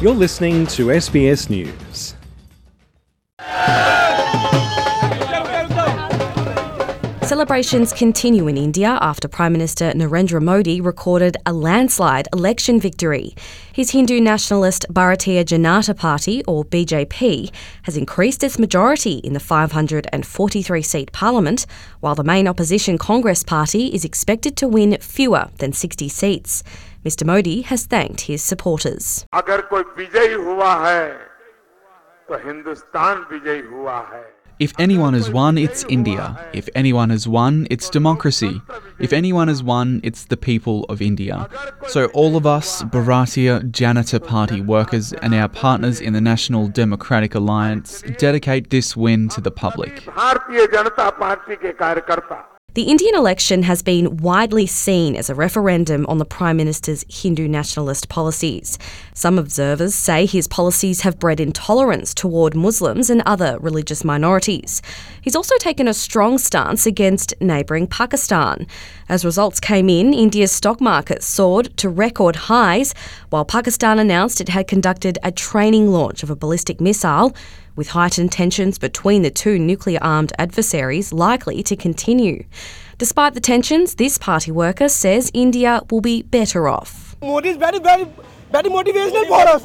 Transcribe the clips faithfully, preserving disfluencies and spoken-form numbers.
You're listening to S B S News. Celebrations continue in India after Prime Minister Narendra Modi recorded a landslide election victory. His Hindu nationalist Bharatiya Janata Party, or B J P, has increased its majority in the five hundred forty-three seat parliament, while the main opposition Congress Party is expected to win fewer than sixty seats. Mister Modi has thanked his supporters. अगर कोई विजयी हुआ है, तो हिंदुस्तान विजयी हुआ है. If anyone has won, it's India. If anyone has won, it's democracy. If anyone has won, it's the people of India. So all of us, Bharatiya Janata Party workers and our partners in the National Democratic Alliance, dedicate this win to the public. Bharatiya Janata party के कार्यकर्ता. The Indian election has been widely seen as a referendum on the Prime Minister's Hindu nationalist policies. Some observers say his policies have bred intolerance toward Muslims and other religious minorities. He's also taken a strong stance against neighbouring Pakistan. As results came in, India's stock market soared to record highs, while Pakistan announced it had conducted a training launch of a ballistic missile, with heightened tensions between the two nuclear-armed adversaries likely to continue. Despite the tensions, this party worker says India will be better off. Modi is very, very, very motivational for us.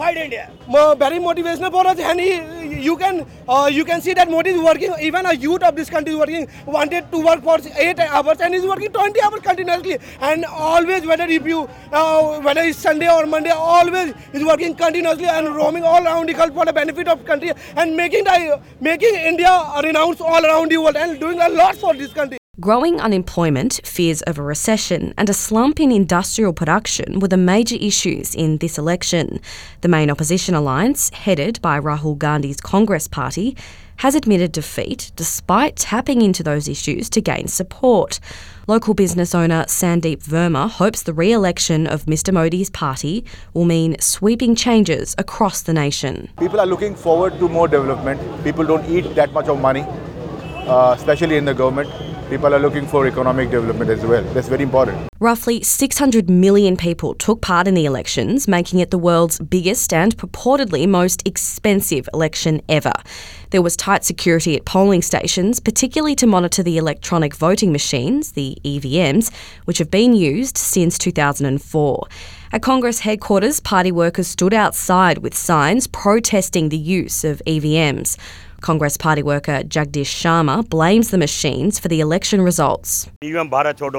Very motivational for us, and he, you can, uh, you can see that Modi is working. Even a youth of this country is working, wanted to work for eight hours, and he's working twenty hours continuously. And always, whether if you, uh, whether it's Sunday or Monday, always is working continuously and roaming all around the world for the benefit of country and making the, making India renowned all around the world and doing a lot for this country. Growing unemployment, fears of a recession and a slump in industrial production were the major issues in this election. The main opposition alliance, headed by Rahul Gandhi's Congress Party, has admitted defeat despite tapping into those issues to gain support. Local business owner Sandeep Verma hopes the re-election of Mister Modi's party will mean sweeping changes across the nation. People are looking forward to more development. People don't eat that much of money, uh, especially in the government. People are looking for economic development as well. That's very important. Roughly six hundred million people took part in the elections, making it the world's biggest and purportedly most expensive election ever. There was tight security at polling stations, particularly to monitor the electronic voting machines, the E V Ms, which have been used since two thousand four. At Congress headquarters, party workers stood outside with signs protesting the use of E V Ms. Congress party worker Jagdish Sharma blames the machines for the election results. E V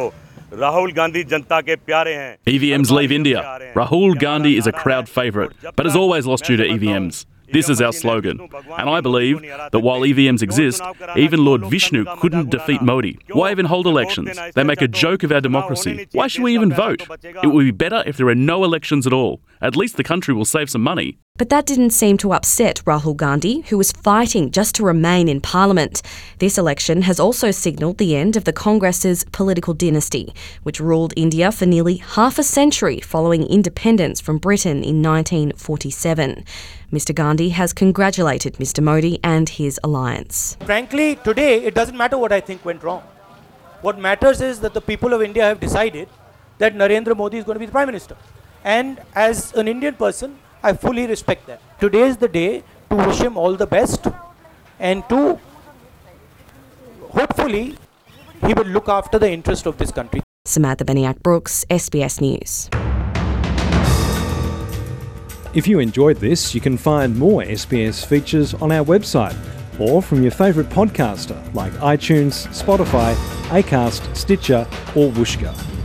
Ms leave India. Rahul Gandhi is a crowd favourite, but has always lost due to E V Ms. This is our slogan. And I believe that while E V Ms exist, even Lord Vishnu couldn't defeat Modi. Why even hold elections? They make a joke of our democracy. Why should we even vote? It will be better if there are no elections at all. At least the country will save some money. But that didn't seem to upset Rahul Gandhi, who was fighting just to remain in Parliament. This election has also signalled the end of the Congress's political dynasty, which ruled India for nearly half a century following independence from Britain in nineteen forty-seven. Mister Gandhi has congratulated Mister Modi and his alliance. Frankly, today it doesn't matter what I think went wrong. What matters is that the people of India have decided that Narendra Modi is going to be the Prime Minister. And as an Indian person, I fully respect that. Today is the day to wish him all the best and to hopefully he will look after the interest of this country. Samantha Beniak-Brooks, S B S News. If you enjoyed this, you can find more S B S features on our website or from your favourite podcaster like iTunes, Spotify, Acast, Stitcher or Whooshkaa.